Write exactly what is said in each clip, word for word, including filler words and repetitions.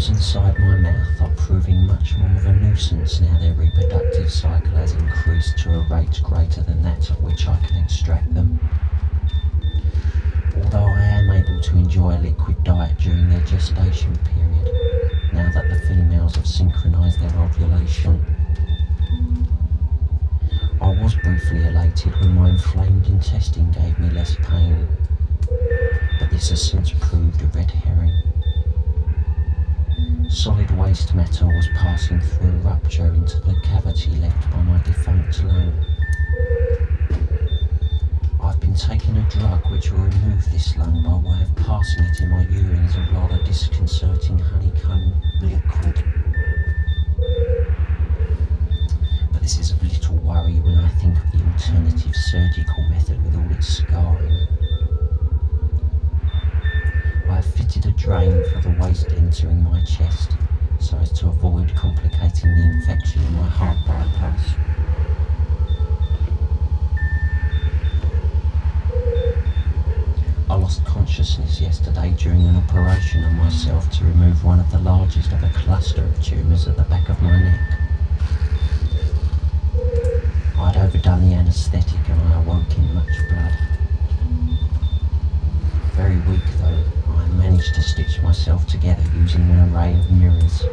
worms inside my mouth are proving much more of a nuisance now their reproductive cycle has increased to a rate greater than that at which I can extract them. Although I am able to enjoy a liquid diet during their gestation period, now that the females have synchronised their ovulation. I was briefly elated when my inflamed intestine gave me less pain, but this has since proved a red herring. Solid waste matter was passing through a rupture into the cavity left by my defunct lung. I've been taking a drug which will remove this lung by way of passing it in my urine as a rather disconcerting honeycomb liquid. But this is of little worry when I think of the alternative surgical method with all its scarring. I have fitted a drain for the waste entering my chest so as to avoid complicating the infection in my heart bypass. I lost consciousness yesterday during an operation on myself to remove one of the largest of a cluster of tumours at the back of my neck. I'd overdone the anaesthetic and I awoke in much blood. Very weak though, I managed to stitch myself together using an array of mirrors.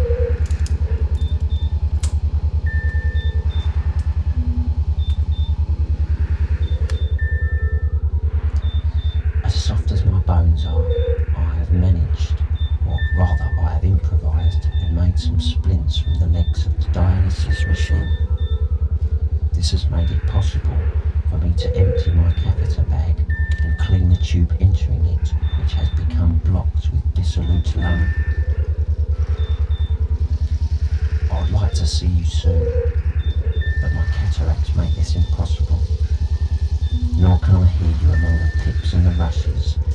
As soft as my bones are, I have managed, or rather I have improvised and made some splints from the legs of the dialysis machine. This has made it possible for me to empty my catheter bag and clean the tube entering it, which has become blocked with dissolute lung. I would like to see you soon, but my cataracts make this impossible. Nor can I hear you among the pips and the rushes